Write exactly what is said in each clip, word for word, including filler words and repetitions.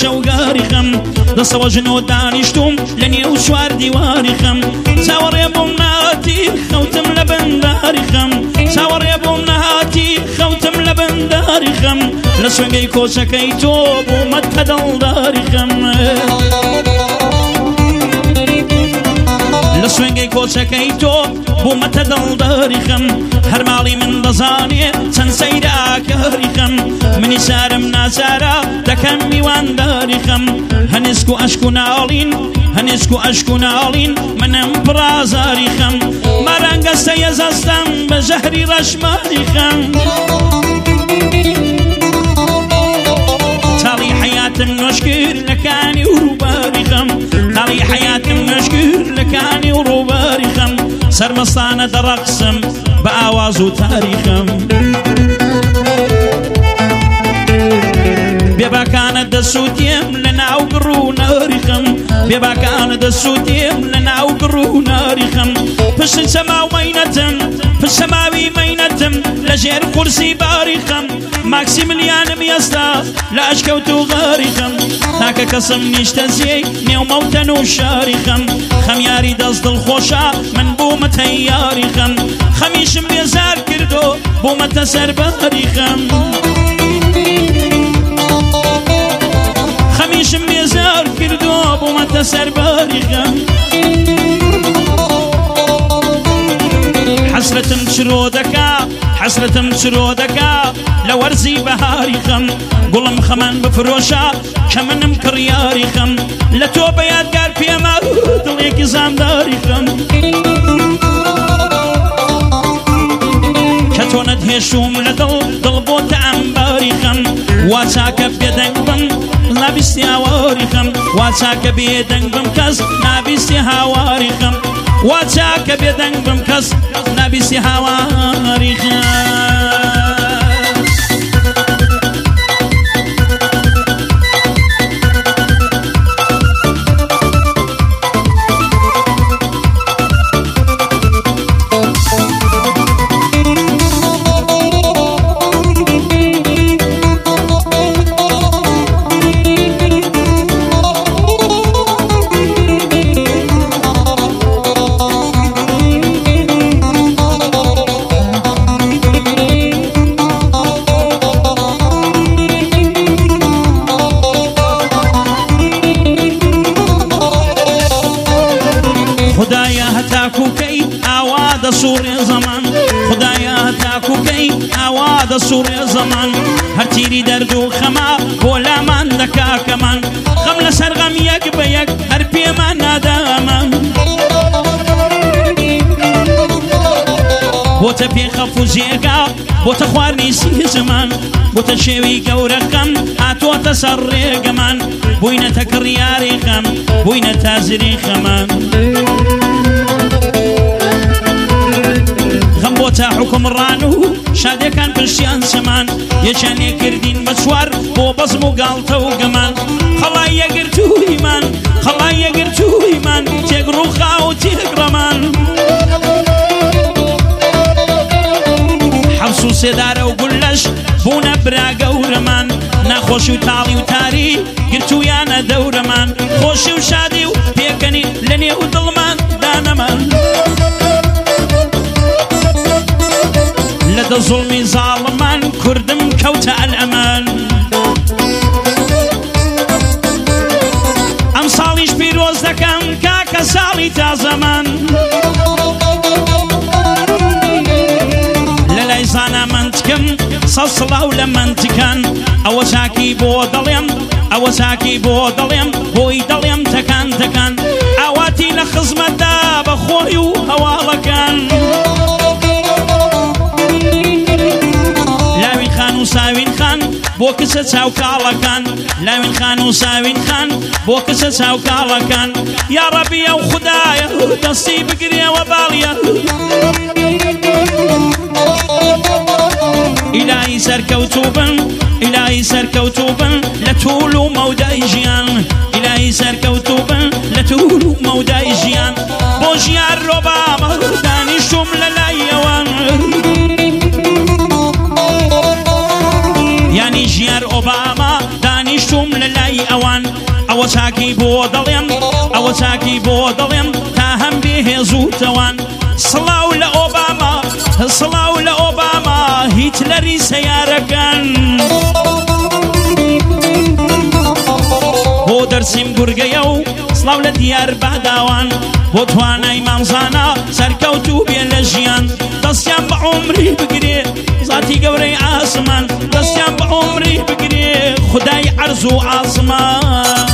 شەوگاری خەم دەسەوە ژنۆ دانیشتوم لە نێو چوار دیواری خەم چاوەڕێ بۆم نهاتی خەوتم لە بەنداری خەم چاوەڕێ بۆم نهاتی خەوتم لە بەنداری خەم لە سوێنگەی کۆچەکەی تۆ بوومەت کە دڵداری خەم لە سوێنگەی کۆچەکەی تۆ بوومەتە دڵداری خەم هەر ماڵی من دەزانێ چەند سەیرە ئاکاری خەم منی سارم ناچارە دەکەم میوانداری خەم هەنێسک و ئەشک و ناڵین هەنێسک و ئەشک و ناڵین منم پڕازاری خەم مەرەنگەستە یەزەستەم بە ژەهری ڕەشماری خەم تاڵی حەیاتم نۆش کرد لەکانی و ڕووباری خەم تاڵی حەیاتم نۆش کرد لەکانی و ڕووباری خەم سەرمەستانە دەڕەقسم بە ئاواز و تاریخەم بێباکانە دەسووتێم لە ناو گڕ و ناریخەم بێباکانە دەسووتێم لە ناو گڕ و ناریخەم پشت سەماو مەینەتم پشت سەماوی مەینەتم لە ژێر قورسی باریخەم ماکسیملیانم ئێستا لە ئەشکەوت و غاریخەم تاکە کەسم نیشتە زێی نێو مەوتەن و شاریخەم خەمیاری دەست دڵخۆشە من بوومەتە یاریخەم خەمیشم بێزار کردو بوومەتە سەرباریخەم خەمیشم بێزار کردو بوومەتە سەرباریخەم حەسرەتم چرۆ دەکا حەسرەتم چرۆ دەکا لە وەرزی بەهاری خەم گوڵم خەمەن بفرۆشە کە منم کڕیاری خەم لە تۆ بە یادگار پێمە دڵێکی زامداری خەم کە تۆ نەتهێشوم لە دڵ دڵ بۆتە ئەمباری خەم وا چاکە بێدەنگ بم نابیستی هاواری خەم وا چاکە بێدەنگ بم کەس نابیستی هاواری خەم وا چاکە بێدەنگ بم کەس نابیستی هاواری خەم خدایا هەتاکوکەی ئاوا دەسووڕێ زەمان خدایا هەتاکوکەی ئاوا دەسووڕێ زەمان هەر تیری دەرد و خەما بۆ لامان دەکا کەمان خەم لەسەر غەم یەک بە یەک هەر پێمان نادامان بۆتە پێخەف و جێگا بۆتە خواردنی زمان بۆتە شێوی گەورەکەم هاتۆتە سەر ڕێگەمان بووینەتە کڕیاری خەم بووینە تازری خەمان غەم بۆتە حوکمڕان و شادەکان پشتیان سەمان یەکیان لێکردین بە چوار بۆ بەزم و گاڵتە و گەمان خەڵای یەگرتوویمان خەڵای یەگرتوویمان تێگڕووخا و تێگڕەمان حەوس و سێدارە و گولەش بوونە برا گەورەمان ناخۆشی و تاڵی و تاری گرتوویانە دەورەمان خۆشی و شادی و پێکەنی لە نێو دڵمان دانەمان لە دە زوڵمی زاڵمان کوردم کەوتە ئەلئەمان ئەم ساڵیش پیرۆز دەکەم کاکە ساڵی تازەمان لەلای زانە منتکم سەد سڵاو لە منتکان ئەوە چاکی بۆ دەڵێم ئەوە چاکی بۆ دەڵێم بۆی دەڵێم تەکان تەکان ئاواتی لە خزمەتدا بە خۆی و هەواڵەکان لاوین خان و ساوین خان بۆ کچە چاوکاڵەکان لاوین خان و ساوین خان بۆ کچە چاوکاڵەکان یا ڕەبی ئەو خودایە دەستی بگرێوە باڵیە ئیلای سەرکەوتووبن ئیلای سەرکەوتووبن لە توول و مەودای ژیان ئیلای سەرکەوتووبن لە توول و مەودای ژیان بۆ ژیان ڕۆبامە دانیشتوم لە لایەوان یانی ژیار ئۆباما دانیشتوم لە لای ئەوان ئەوە چاکی بۆ دەڵێم ئەوە چاکی بۆ دەڵێم تا هەم بێهێزووتەوان سڵاو لە ئۆباما سڵاو لە ئۆباما هیتلەری سەیارەکان بۆ دەرسیم گورگەیە و سڵاو لە دیار بەداوان بۆ توانای مامزانە سەرکەوتوو بێ لە ژیان دەستیان بە عومری بگرێ زاتی گەورەی ئاسمان دەستیان بە عومری بگرێ خودای عەرز و ئاسمان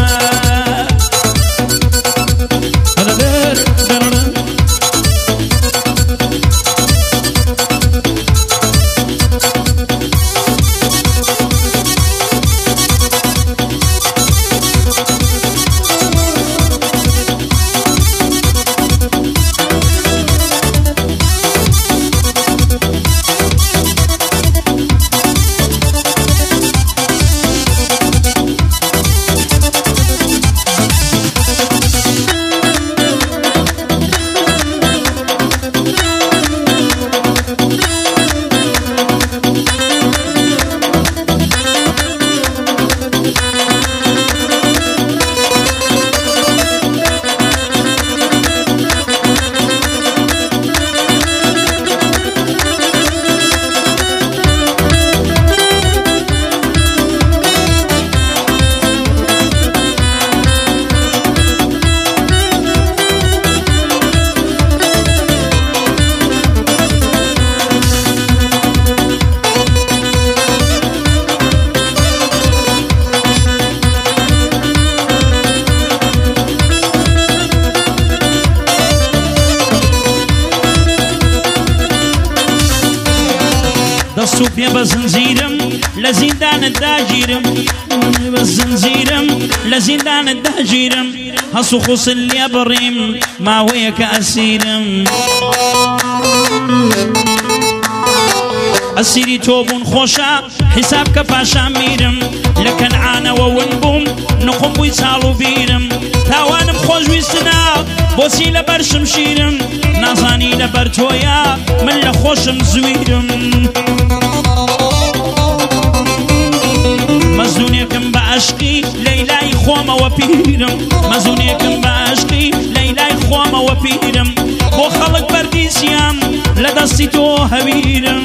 دەست و پێ بە زنجیرم لە زیندانت داگیرم بە زنجیرم لە زیندانت داگیرم هەس و خوسن لێ بڕیم ماوەیە کە ئەسیرم ئەسیری تۆ بوون خۆشە حیساب کە پاشان میرم لە کەنعانەوە ون بووم نقم بووی چاڵ و بیرم تاوانم خۆشویستنە بۆچی لە بەر شمشیرم نازانی لە بەر تۆیە من لە خۆشم زویرم مەزونێکم بە عەشقی لەیلای خۆمەوە پیرم مەزونێکم بە عەشقی لەیلای خۆمەوە پیرم بۆ خەڵک بەردیسیام لە دەستی تۆ هەویرم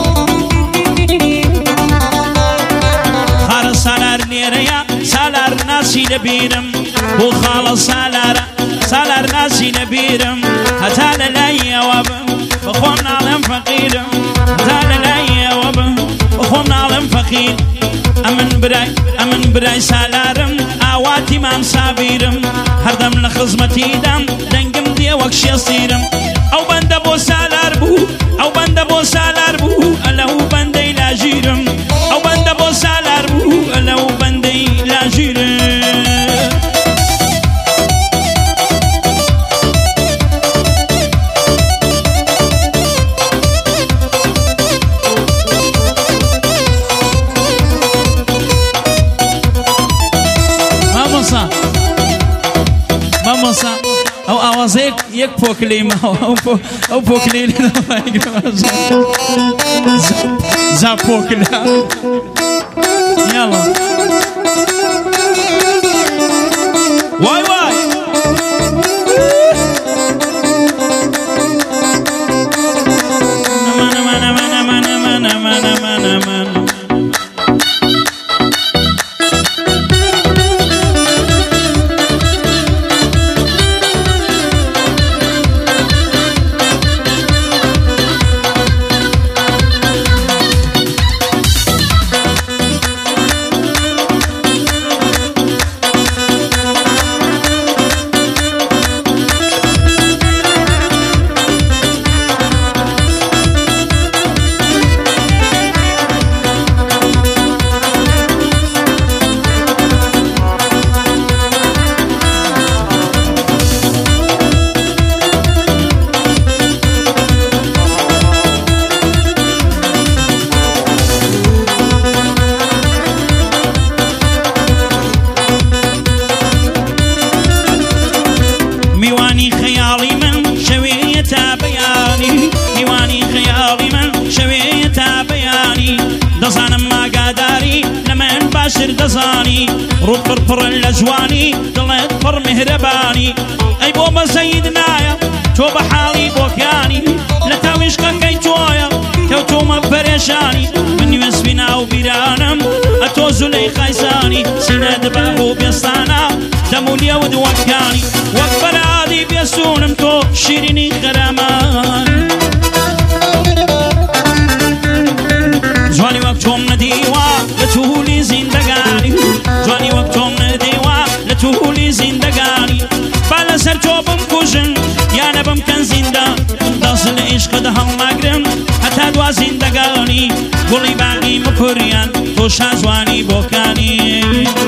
خارە سالار لێرەیە سالار ناسی لەبیرم بۆ خاڵە سالارە سالار ناسی لەبیرم هەتا لە لایەوە بم بەخۆم ناڵێم فەقیرم هەتا لە لایەوە بم بەخۆم ناڵێم فەقیر ئەمن برای ئەمن برای سالارم ئاواتی مام سابیرم هەردەم لە خزمەتیدام دەنگم دێ وەک شێسیرم ئەو بەندە بۆ سالار بوو ئەو بەندە بۆ سالار بوو ئەلەو بەندەی لاژیرم ئەو بەندە بۆ سالار بوو ئەلەو بەندەی لاژیرم مامۆستا ئەو ئاوازەیەک یەک پۆکلەی ماوە ئەو پۆکلەی زا پۆکلە یاڵە وای وای خزاني روح فرفر الأجواني دلت فر مهرباني أي بوبا سيدنايا تو بحالي بوكياني لتاويش كاكي تويا كوتو مبريشاني من يسبنا وبيرانم أتو زلي خيساني سند بابو بيستانا دموليا ودوكاني وكبر عادي بيسونم تو شيريني خرامان جواني وقتهم نديوا لتولي زندگاني جواني وقتهم نديوا لتولي زندگاني بالا سر تو بمكوشن يا نبم كان زندا داس العشق ده هالمقرم حتى دوا زندگاني قولي باقي مكريان تو شازواني بوكاني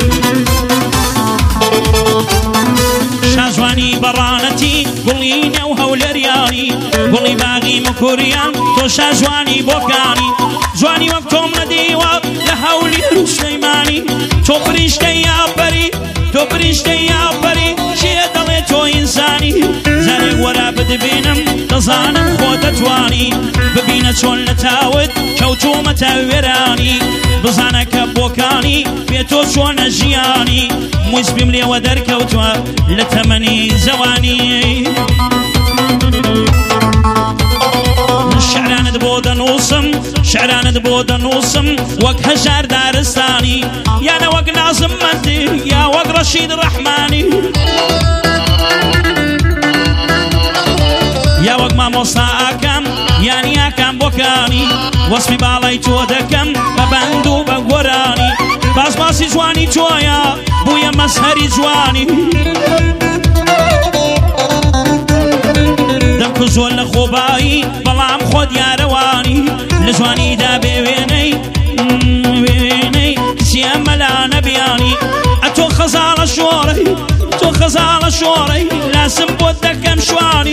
شازواني برانتي قولي نوها ولرياني قولي باقي مكريان تو شازواني بوكاني جواني وقتهم نديوا لهولي سليماني تو بريشتي يا بري تو بريشتي يا بري شي دلي تو إنساني زاري ورا بدبينم تزانم خودتواني ببينة شون لتاود كوتو متاوراني بزانك بوكاني بيتو شون جياني مويس بملي ودر كوتوا لتمني زواني شعران دبودا نوصم شعران دبودا نوصم وق هجار دارستاني يا انا وق ناظم منتي يا وق رشيد الرحماني يا وق ما موصى اكم يعني اكم بوكاني واسمي بالاي تودكم ببندو بقوراني باس باسي جواني تويا بويا مسهري جواني دمكو زول خوباي بلام خود يا رواني لجواني دا بيويني بيويني كسيا ملا نبياني اتو خزال شوري تو خزال شوري لازم بودك مشواني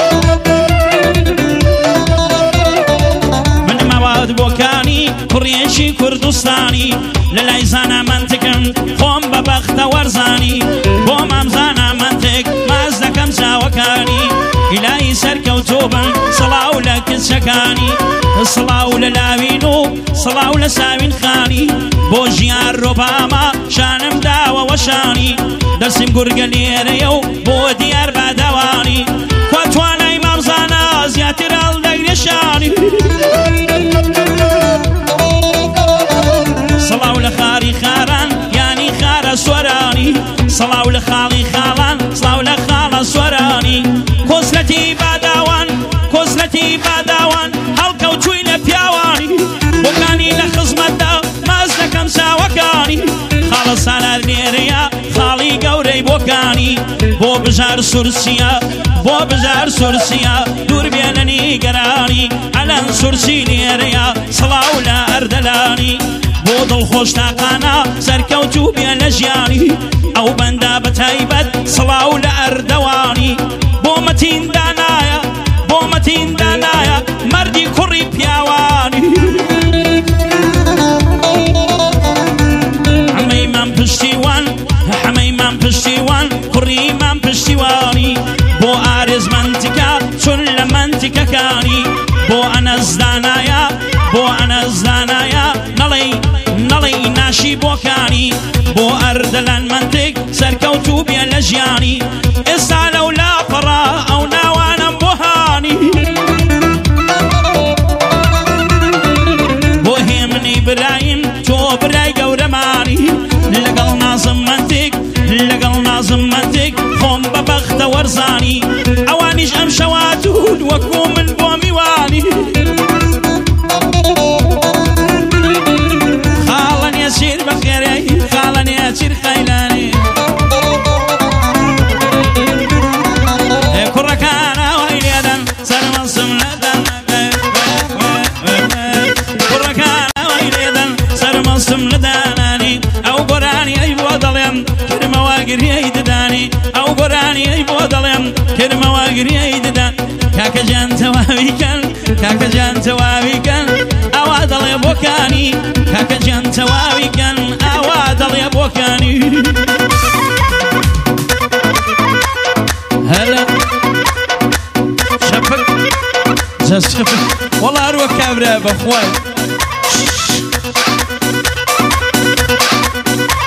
من مواد بوكاني كريشي كردستاني للايزانا منتكم قوم ببخت ورزاني قوم امزانا منتك مازدكم ساوكاني إلهي سركوتوبا صلاو لك سكاني صلاو للاوينو صلاو لساوين خاني بوجيان رباما شانم داوا وشاني درسم قرقلي ريو بو ديار بادواني كواتوانا امام زانا زياتر الدقر شاني صلاو لخاري خاران يعني خار سوراني صلاو لخالي خالان صلاو لخال سوراني كوزلتي باداوان كوزلتي باداوان هلكو توينة بياواني وكاني لخزمتا مازدكم ساوكاني خالص على النيريا خالي قوري بوكاني بو بجار سرسيا بو بجار سرسيا دور بينني قراني على سرسي نيريا صلاو لا أردلاني بود الخوش تاقانا سركوتو بين لجياني او بندا بتايبت صلاو لأردواني بومتين دانايا بومتين دانايا مردي كوري بياواني حمي من بشتيوان حمي من بشتيوان كوري من بشتيواني بو آرز منتكا شل منتكا كاني بو أنز دانايا بو أنز دانايا نلي نلي ناشي بوكاني بو أردلان منتك سركوتو بيا لجياني اسالو لا فرا أو ناوانا بوهاني بوهيمني برايم تو براي قورماني لقل نازم منتك لقل نازم منتك خم ببخت ورزاني اوانيش ام شواتود وكوم البومي واني خالن يسير بخيري خالن يسير خيلاني كركانا ويليدن سرمصم لدن كركانا ويليدن سرمصم لداناني او قراني اي بوضلم كرم واقر يدداني او قراني اي بوضلم كرم واقر يددان كاك جان توابي كان كاك جان توابي كان اوادل يا بوكاني كاك جان توابي كان اوادل يا بوكاني هلا شفك شفك والله اروح كابرة بخوي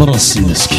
مرسي مسكين